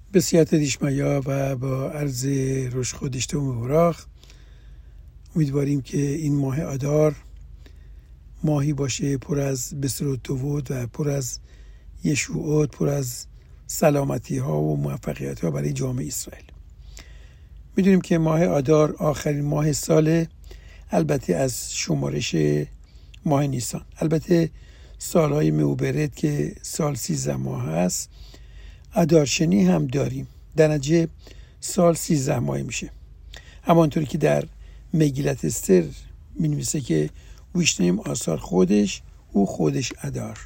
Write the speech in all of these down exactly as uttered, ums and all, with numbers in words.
به سیادت دیشمایا و با عرض روش خودشت و مبراخ امیدواریم که این ماه آدار ماهی باشه پر از بسرود و پر از یشوعات، پر از سلامتی ها و موفقیت ها برای جامعه اسرائیل. میدونیم که ماه آدار آخرین ماه سال، البته از شمارش ماه نیسان. البته سالهای معوبرت که سال سیزده ماه هست، آدارشنی هم داریم، در نتیجه سال سیزده ماه میشه. همانطوری که در مگیلت استر می نویسه که ویشنیم آثار خودش او خودش ادار.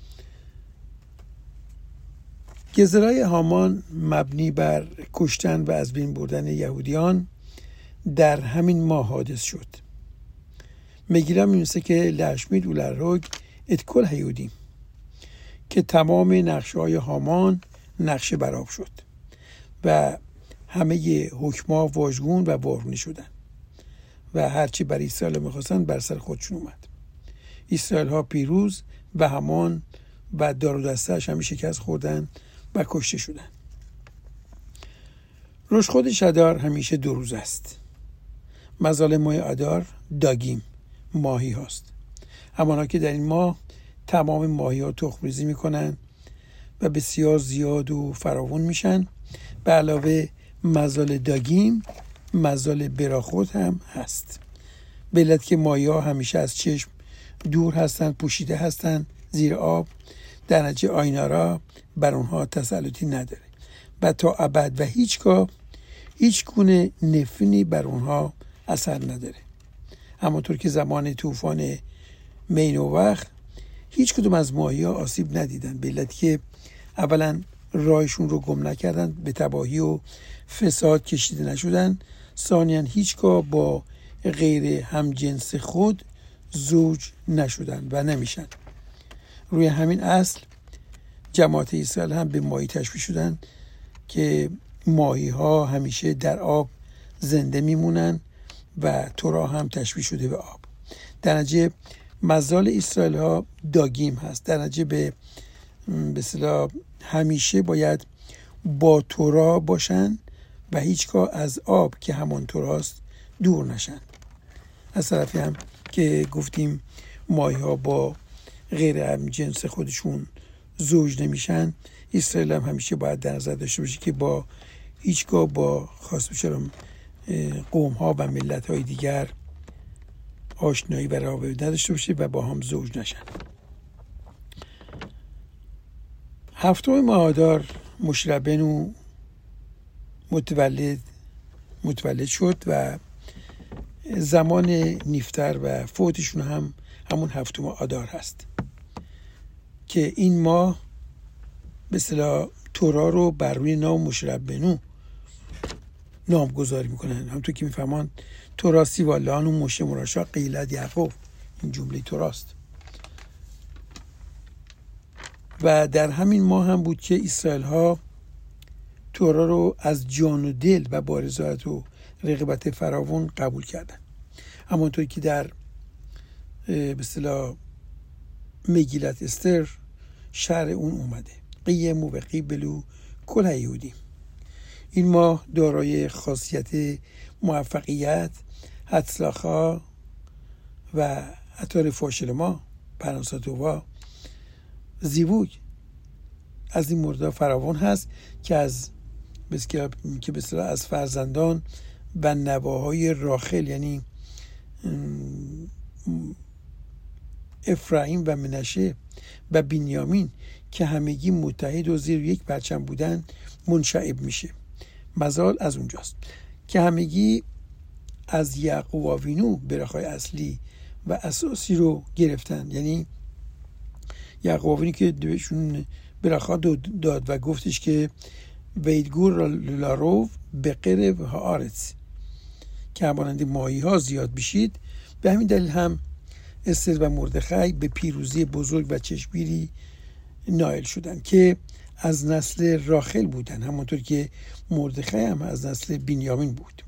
گزرای هامان مبنی بر کشتن و از بین بردن یهودیان در همین ماه حادث شد. مگیلا می نویسه که لشمید و لروگ اتکل هیودیم که تمام نقشه های هامان نقشه براب شد و همه حکما واژگون و وارونه شدن و هرچی بر اسرائیل میخواستن بر سر خودشون اومد. اسرائیل ها پیروز و هامان و دار و دسته‌اش هم شکست خوردن و کشته شدن. روش خودش ادار همیشه دو روز است. مظال ماه ادار داگیم ماهی هاست، همانا که در این ماه تمام ماهی ها تخم‌ریزی میکنن و بسیار زیاد و فراوان میشن. به علاوه مظال داگیم مظال براخوت هم هست، به علت که ماهی ها همیشه از چشم دور هستن، پوشیده هستن زیر آب، در نتیجه آینارا بر اونها تسلطی نداره و تا ابد و هیچگاه هیچ گونه نفرینی بر اونها اثر نداره. همونطور که زمان طوفان مینووخ هیچ کدوم از ماهی ها آسیب ندیدن، به علت که اولا راهشون رو گم نکردن، به تباهی و فساد کشیده نشدن، ثانیاً هیچگاه با غیر همجنس خود زوج نشدن و نمیشن. روی همین اصل جماعت اسرائیل هم به ماهی تشبیه شدن که ماهی ها همیشه در آب زنده میمونن و تورا هم تشبیه شده به آب. در نتیجه مظال اسرائیل ها داگیم هست، در نتیجه به به اصطلاح همیشه باید با تورا باشن و هیچگاه از آب که همان توراست دور نشن. از طرفی هم که گفتیم ماهی ها با غیر هم جنس خودشون زوج نمیشن، اسرائیل هم همیشه باید در نظر داشته باشه که با هیچگاه با خاص بشرم قوم ها و ملت های دیگر آشنایی و روابط نداشته باشه و با هم زوج نشن. هفتم ماه آدار مشه ربینو متولد متولد شد و زمان نیفتر و فوتشون هم همون هفتم آدار هست که این ماه به اصطلاح تورا رو بر روی نام مشه ربینو نامگذاری میکنن. همونطور که میفهمان تورا سیوالان و مشه مراشا قیلت یعقوب، این جمله توراست. و در همین ماه هم بود که اسرائیل ها تورا رو از جان و دل و با رضایت و رغبت فراوان قبول کردن. همونطور که در به اصطلاح مگیلت استر شرح اون اومده قیمو و قیبلو کل هیودی. این ماه دارای خاصیت موفقیت، هتسلاخا و اتار فاشلما، پرانساتووا، زیووگ از این مورد فراوان هست که از که به اصطلاح از فرزندان و نواهای راخل یعنی افرایم و منشه و بنیامین که همگی متحد و زیر یک پرچم بودن منشعب میشه. مزال از اونجاست که همگی از یعقوب آوینو برخای اصلی و اساسی رو گرفتن، یعنی یعقوب آوینو که بهشون برخا داد و گفتش که ویدگور لاروف به قرب ها آرت که همانند ماهی ها زیاد بشید. به همین دلیل هم استر و مردخای به پیروزی بزرگ و چشمگیری نائل شدن که از نسل راخل بودن، همونطور که مردخای هم از نسل بنیامین بود.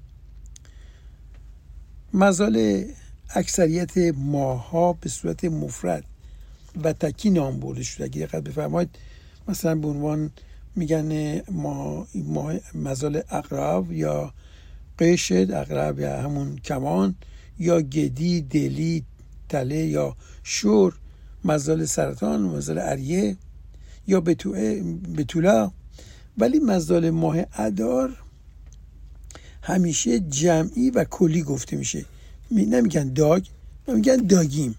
مظال اکثریت ماها به صورت مفرد و تکی نام برده شده. اگه دقت بفرمایید مثلا به عنوان میگن ما ماه مزال عقرب یا قشد عقرب یا همون کمان، یا گدی، دلی، تله یا شور مزال سرطان، مزال اریه یا بتولا. ولی مزال ماه ادار همیشه جمعی و کلی گفته میشه، نمیگن داگ، میگن داگیم.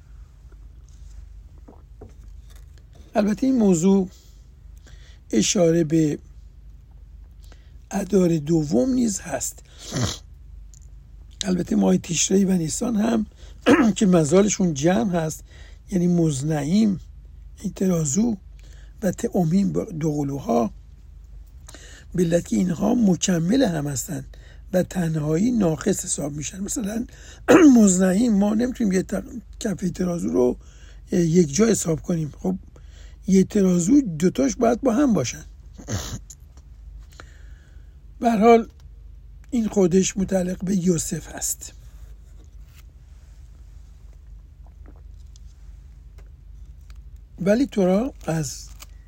البته این موضوع اشاره به ادار دوم نیز هست. البته ماه تشری و نیسان هم که مزالشون جمع هست، یعنی مزنعیم، این ترازو و تئومیم دو قلوها، به علت که اینها مکمل هم هستن و تنهایی ناقص حساب میشن. مثلا مزنعیم ما نمیتونیم یه کفه ترازو رو یک جا حساب کنیم، خب یه ترازو دوتاش باید با هم باشن. به هر حال این خودش متعلق به یوسف هست. ولی تورا از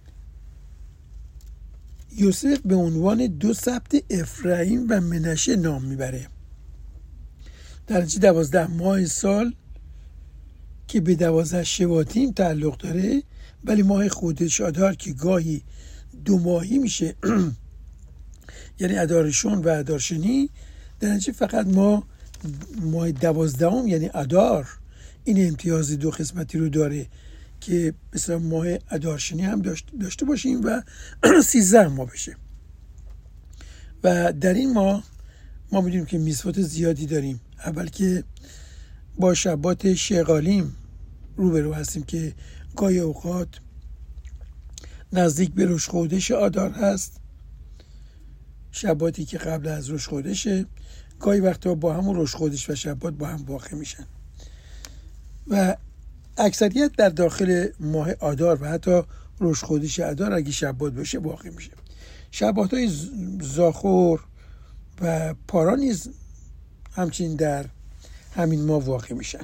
یوسف به عنوان دو سبط افرایم و منشه نام میبره. در نتیجه دوازده ماه سال که به دوازده شباتیم تعلق داره، ولی ماه خودش ادار که گاهی دو ماهی میشه یعنی ادارشون و ادارشنی، در نتیجه فقط ما ماه دوازدهم یعنی ادار این امتیاز دو قسمتی رو داره که مثلا ماه ادارشنی هم داشته باشیم و سیزده ماه بشه. و در این ماه ما میدونیم که میزوات زیادی داریم. اول که با شبات شغالیم روبرو هستیم که گاهی اوقات نزدیک به روش خودش آدار هست، شباتی که قبل از روش خودشه، گاهی وقتا با همون روش خودش و شبات با هم واقع میشن و اکثریت در داخل ماه آدار و حتی روش خودش آدار اگه شبات باشه واقع میشه. شبات های زاخور و پارا نیز همچنین در همین ماه واقع میشن.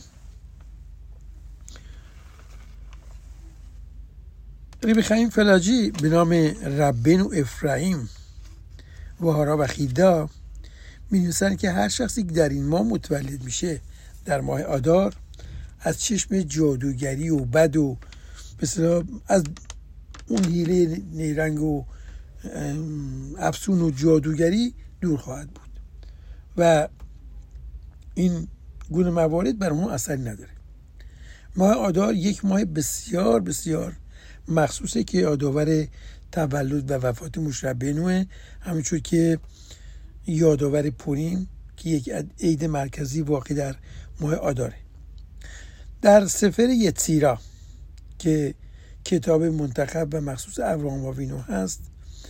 ربی خیم فلاجی به نام ربین و افرایم و هارا و خیدا می نویسن که هر شخصی که در این ماه متولد میشه در ماه آدار از چشم جادوگری و بد و مثلا از اون حیله نیرنگ و افسون و جادوگری دور خواهد بود و این گونه موارد بر اون اثری نداره. ماه آدار یک ماه بسیار بسیار مخصوصه که یادآور تولد و وفات مشربینوه، همینطور که یادآور پوریم که یک عید مرکزی واقع در ماه آداره. در سفر یتسیرا که کتاب منتخب و مخصوص ابراهام آوینو هست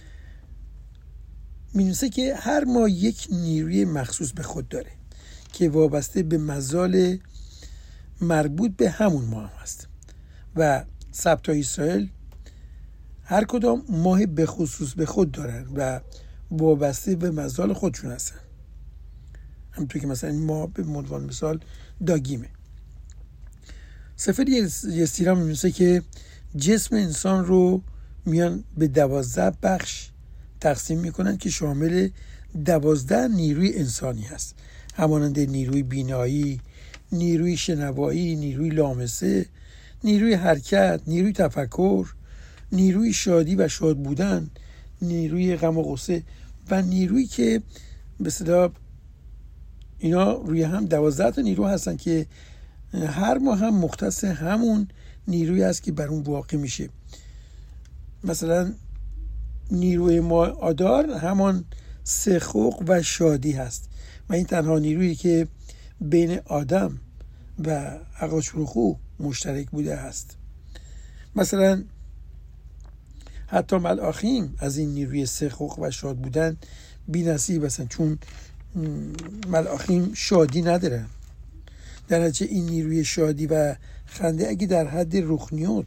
می‌نویسه که هر ماه یک نیروی مخصوص به خود داره که وابسته به مزال مربوط به همون ماه هست و سبتای اسرائیل هر کدام ماه به خصوص به خود دارن و وابسته به مزال خودشون هستن. همونطور که مثلا این ماه به عنوان مثال داگیمه. سفر یسیرا می‌نویسه که جسم انسان رو میان به دوازده بخش تقسیم میکنن که شامل دوازده نیروی انسانی هست، همانند نیروی بینایی، نیروی شنوایی، نیروی لامسه، نیروی حرکت، نیروی تفکر، نیروی شادی و شاد بودن، نیروی غم و غصه و نیروی که به اصطلاح اینا روی هم دوازده تا نیرو هستن که هر ماه هم مختص همون نیروی است که بر اون واقع میشه. مثلا نیروی ماه آدار همان سخوق و شادی هست و این تنها نیرویی که بین آدم و حقاشروخو مشترک بوده است. مثلا حتی ملاخیم از این نیروی سخوق و شاد بودن بی نصیب هستن، چون ملاخیم شادی ندارن. در نتیجه این نیروی شادی و خنده اگه در حد روحانیت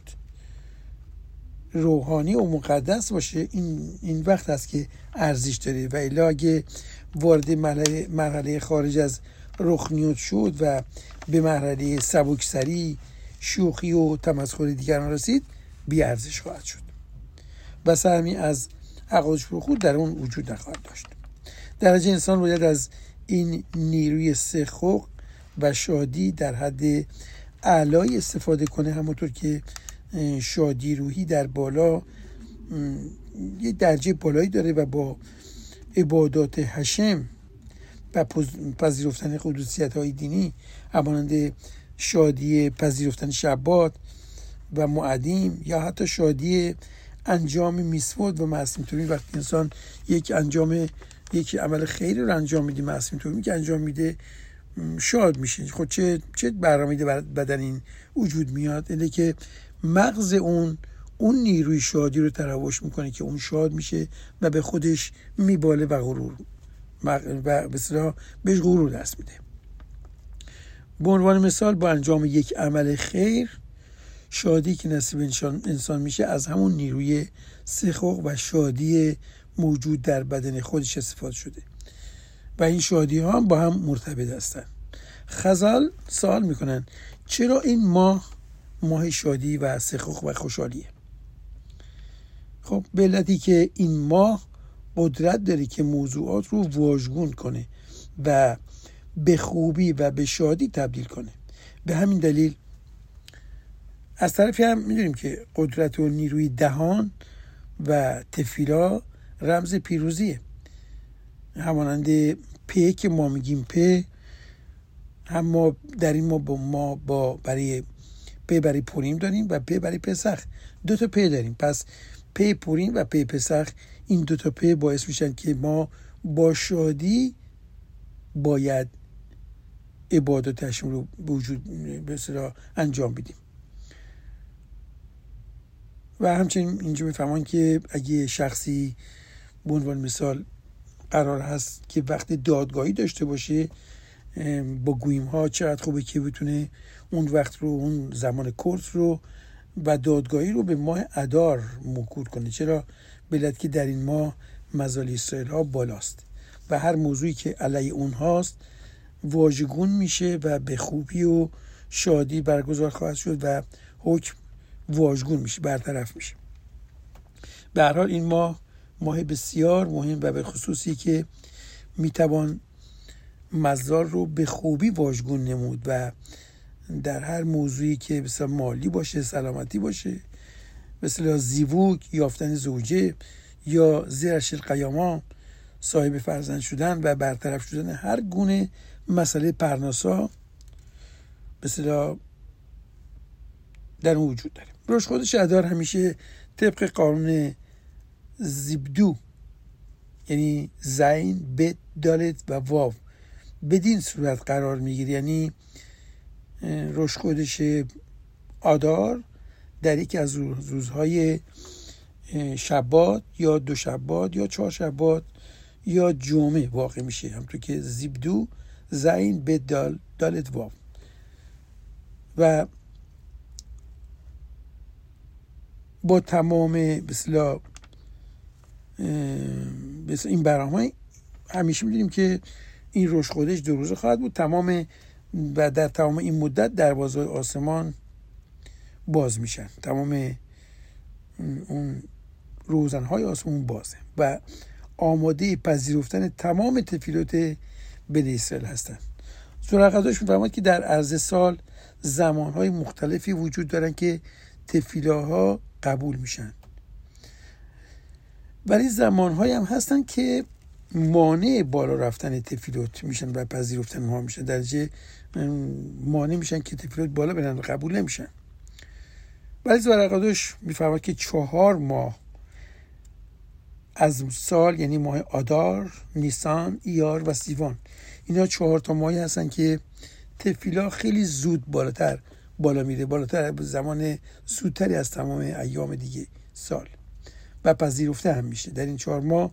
روحانی و مقدس باشه این این وقت هست که ارزش داره و الا اگه وارد مرحله, مرحله خارج از روحانیت شد و به مرحله سبکسری، شوخی و تمسخر دیگران رسید بی ارزش خواهد شد. و سهمی از عقایدش خود در اون وجود نخواهد داشت. درجه انسان باید از این نیروی سخوق و شادی در حد اعلای استفاده کنه، همونطور که شادی روحی در بالا یه درجه بالایی داره و با عبادات هشم و پذیرفتن قدوسیت های دینی همانند شادی پذیرفتن شبات و معدیم یا حتی شادی انجام میسود و معصوم تومی، وقتی انسان یک انجام یک عمل خیری رو انجام میده، معصوم تومی که انجام میده شاد میشه. خب چه چه برنامه‌ای در بدن این وجود میاد؟ اینه که مغز اون اون نیروی شادی رو تراوش میکنه که اون شاد میشه و به خودش میباله و غرور و به اصطلاح بهش غرور دست میده. به عنوان مثال با انجام یک عمل خیر، شادی که نصیب انسان میشه از همون نیروی سخوق و شادی موجود در بدن خودش استفاده شده و این شادی ها با هم مرتبط هستن. خزال سوال میکنن چرا این ماه ماه شادی و سخوق و خوشحالیه؟ خب به علتی که این ماه قدرت داره که موضوعات رو واژگون کنه و به خوبی و به شادی تبدیل کنه. به همین دلیل از طرفی هم میدونیم که قدرت و نیروی دهان و تفیلا رمز پیروزیه. همانند په که ما میگیم په، هم ما در این ما با ما با برای په برای پوریم داریم و په برای پسخ، دو تا په داریم. پس په پوریم و په پسخ، این دو تا په باعث میشن که ما با شادی باید عبادتش رو به وجود به اصطلاح انجام بدیم. و همچنین اینجا میفهمن که اگه شخصی به عنوان مثال قرار هست که وقت دادگاهی داشته باشه با گویم ها، چقدر خوبه که بتونه اون وقت رو، اون زمان کورس رو و دادگاهی رو به ماه ادار موکول کنه. چرا؟ بلد که در این ماه مظالی اسرائیل ها بالاست و هر موضوعی که علیه اونهاست واژگون میشه و به خوبی و شادی برگزار خواهد شد و حکم واژگون میشه، برطرف میشه. به هر حال این ماه ماه بسیار مهم و به خصوصی که میتوان مزار رو به خوبی واژگون نمود و در هر موضوعی که مثلا مالی باشه، سلامتی باشه، مثلا زیووگ، یافتن زوجه یا زیرش القیاما، صاحب فرزند شدن و برطرف شدن هر گونه مسئله پرناسا مثلا در اون وجود داره. روش خودش ادار همیشه طبق قانون زیبدو، یعنی زین، بت، دالت و واو بدین صورت قرار میگیره. یعنی روش خودش آدار در یکی از روزهای شبات یا دو شبات یا چهار شبات یا جمعه واقع میشه، همونطور که زیبدو، زین، بت، دال، دالت، واو. و با تمام بسلا بسلا این برنامه همیشه میدونیم که این روش خودش دو روزه خواهد بود. تمام و در تمام این مدت دروازه آسمان باز میشن، تمام اون روزنهای آسمان بازه و آماده پذیرفتن تمام تفیلات بنی اسرائیل هستن. زرقداش میفرماید که در عرض سال زمانهای مختلفی وجود دارن که تفیلاها قبول میشن، ولی زمانهایی هم هستن که مانع بالا رفتن تفیلات میشن و پذیرفتن ها میشن، درجه مانع میشن که تفیلات بالا برن و قبول نمیشن. ولی زرقداش میفرماید که چهار ماه از سال، یعنی ماه آدار، نیسان، ایار و سیوان، اینا چهار تا ماهی هستن که تفیلا خیلی زود بالاتر بالا میره، بالاتر زمان زودتری از تمام ایام دیگه سال و پذیرفته هم میشه. در این چهار ماه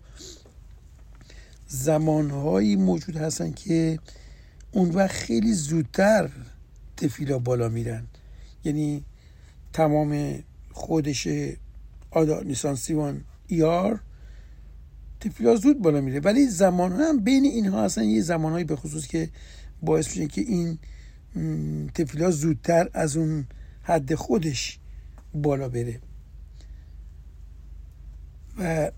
زمانهایی موجود هستن که اون وقت خیلی زودتر تفیلا بالا میرن، یعنی تمام خودش آدار، نیسان، سیوان، ایار تفیلا زود بالا میره. ولی زمان هم بین اینها هستن یه زمانهایی به خصوص که باعث میشه که این تفیلا زودتر از اون حد خودش بالا بره. و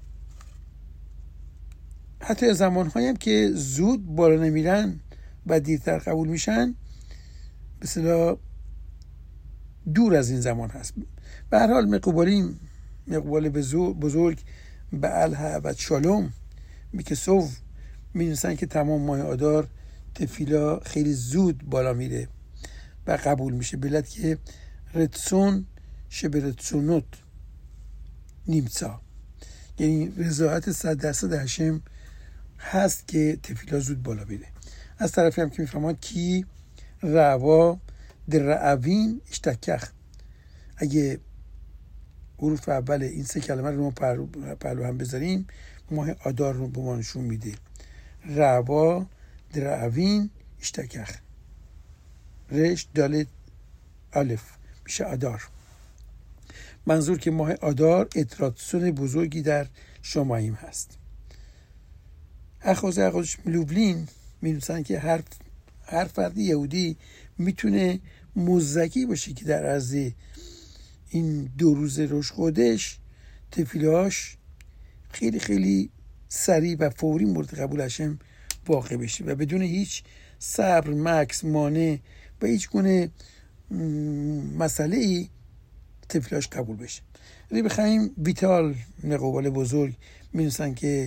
حتی زمانهایی هم که زود بالا نمیرن و دیرتر قبول میشن به اصطلاح دور از این زمان هست. به هر حال مقبولین مقبول بزرگ به الها و شالوم میکسوف می‌نویسن که تمام ماه آدار تفیلا خیلی زود بالا میره و قبول میشه، به علت که رتسون شبه رتسونوت نیمسا، یعنی رضایت صد درصد هشم هست که تفیلا زود بالا بره. از طرفی هم که میفهمند کی روا در رعوین اشتکخ، اگه حروف اول این سه کلمه رو ما پهلو هم بذاریم ماه آدار رو به ما نشون میده. روا در رعوین اشتکخ، رش دالت الف میشه آدار. منظور که ماه آدار اتراتسون بزرگی در شماییم هست. اخوز اخوزش لوبلین می‌نویسن که هر هر فرد یهودی میتونه مزدکی باشه که در عرض این دو روز روش خودش تفیلاش خیلی خیلی سریع و فوری مورد قبول هشم واقع بشه و بدون هیچ صبر، مکس، مانع و هیچ گونه مسئله ای تفیلاش قبول بشه. اگه بخوایم ویتال نقوبال بزرگ می‌نویسن که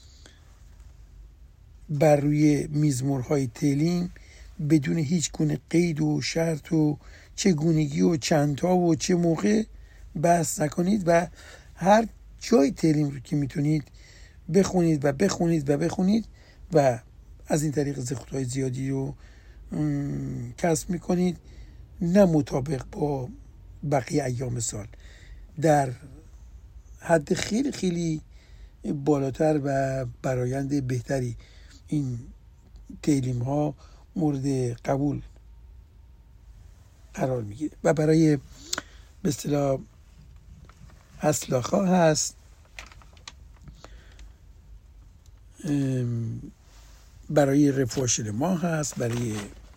بر روی میزمورهای تلیم بدون هیچ گونه قید و شرط و چگونگی و چندتا و چه موقع بحث نکنید و هر جای تلیم رو که میتونید بخونید و بخونید و بخونید و از این طریق زخوت‌های زیادی رو کسب میکنید، نه مطابق با بقیه ایام سال، در حد خیلی خیلی بالاتر و برآیند بهتری این تعلیم ها مورد قبول قرار میگیره. و برای به اصطلاح اصلاخا هست، برای رفاه ما هست، برای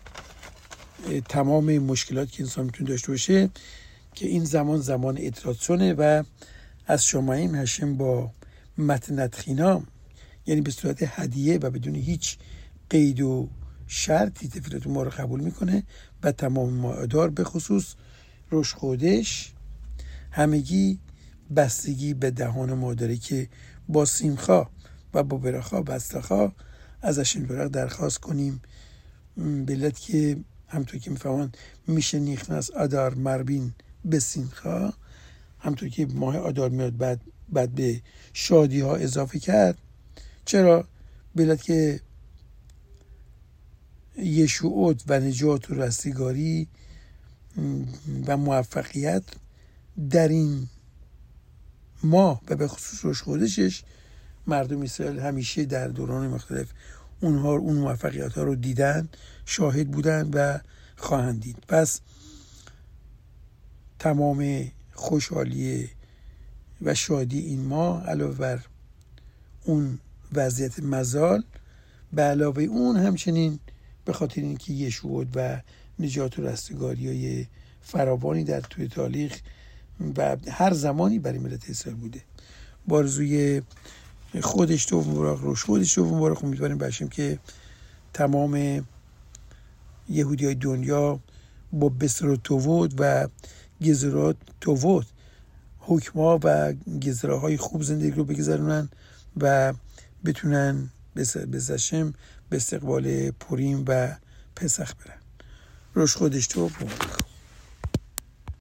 تمام مشکلات که انسان میتونه داشته باشه، که این زمان زمان اتراتسونه و از شماییم هشم با متنت خینا، یعنی به صورت هدیه و بدون هیچ قید و شرطی تفیلات ما رو قبول میکنه و تمام مادار به خصوص روش خودش همگی بستگی به دهان ما داره که با سیمخا و با برخا بستخا ازش این برق درخواست کنیم، به علت که همطور که میفهمن میشه نیخنس آدار مربین به سیمخا، همطور که ماه آدار میاد بعد بعد به شادی ها اضافه کرد. چرا؟ به علت که یشوعات و نجات و رستگاری و موفقیت در این ماه و به خصوص روش خودشش مردم اسرائیل همیشه در دوران مختلف اونها اون موفقیت ها رو دیدن، شاهد بودن و خواهند دید. پس تمام خوشحالی و شادی این ماه علاوه بر اون وضعیت مزال، به علاوه اون همچنین به خاطر اینکه یشوع و نجات و رستگاری های فراوانی در توی تاریخ و هر زمانی برای ملت اسرائیل بوده. بارزوی خودش تو مبارک، روش خودش تو مبارک، امیدواریم باشیم که تمام یهودی های دنیا با بسرات توود و گزرات توود حکما و گزره های خوب زندگی رو بگذرونن و بتونن بزشم به استقبال پوریم و پسخ برن. روش خودش تو مبارک.